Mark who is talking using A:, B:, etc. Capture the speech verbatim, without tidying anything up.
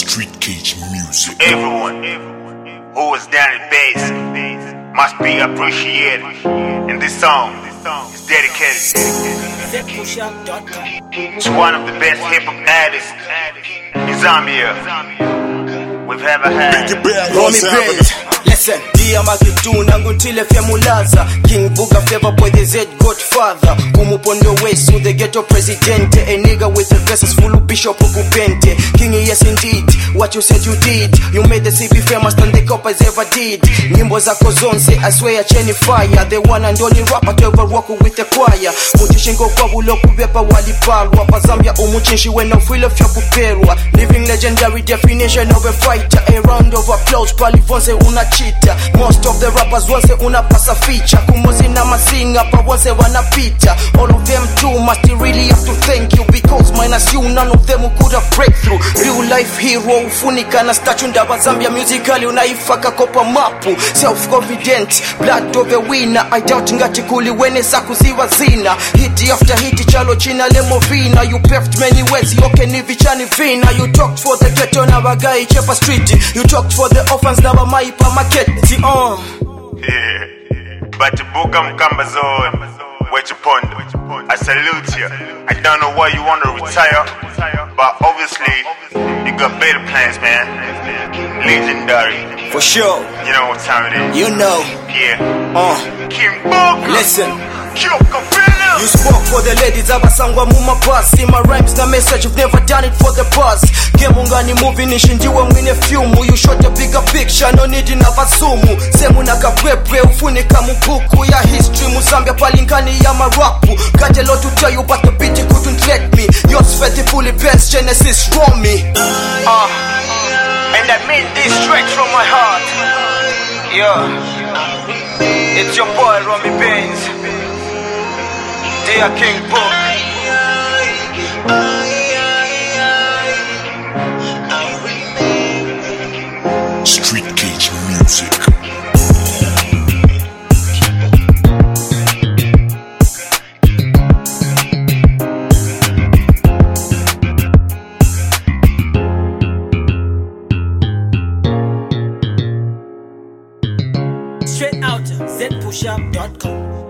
A: Street Cage Music.
B: Everyone who was down in bass must be appreciated. And this song is dedicated to one of the best hip hop artists in Zambia we've ever had.
C: Romy Benz, listen. Dia makituna nguntile femulaza King Buga Flavor Boy the Z Godfather Kumupondo West to the ghetto presidente. A nigga with the verses full of Bishop Ukupente. King, yes indeed, what you said you did. You made the C B famous than the coppers ever did. Nyimbo zako zonse, I swear cheni fire. The one and only rapper to ever rock with the choir. Muchishingo kwa bulo kubepa walipalwa Pa Zambia umuchinshi when no feel of yakuperwa. Living legendary definition of a fighter. A round of applause, palifonse unachita. Most of the rappers once unapasa feature. Kumuzi na masinga pa once wanapita. All of them too must really have to thank you. Because minus you none of them could have breakthrough. Real life hero ufunika na statue ndaba Zambia musically unaifaka kopa mapu. Self-confident, blood of a winner. I doubt ngati kuli wene sakuziwa zina. Hit after hit chalo china lemo vina. You paved many ways yoke nivi chani vina. You talked for the ghetto na wagai chepa street. You talked for the orphans na wamaipa market. Uh.
B: Yeah, but the book I'm Kambazon, Wechipondo, I salute you. I don't know why you want to retire, but obviously you got better plans, man. Legendary.
C: For sure.
B: You know what time it is.
C: You know.
B: Yeah.
C: Uh.
B: King Buga.
C: Listen.
B: You
C: spoke for the ladies, abasangwa muma pass. See my rhymes, na message, you've never done it for the buzz. Gemungani movie nishinjiwe mwine fyumu. You shot a bigger picture, no need in avasumu. Semu nakapwepwe, ufunika mbuku ya history. Muzambia palinkani ya marapu. Got a lot to tell you, but the beat couldn't let me. Yours faithfully best Genesis Romy.
B: Uh, and I mean this straight from my heart. Yeah, it's your boy Romy Benz. Dear King Buga.
A: Street Cage Music.
C: Straight out Z push up dot com.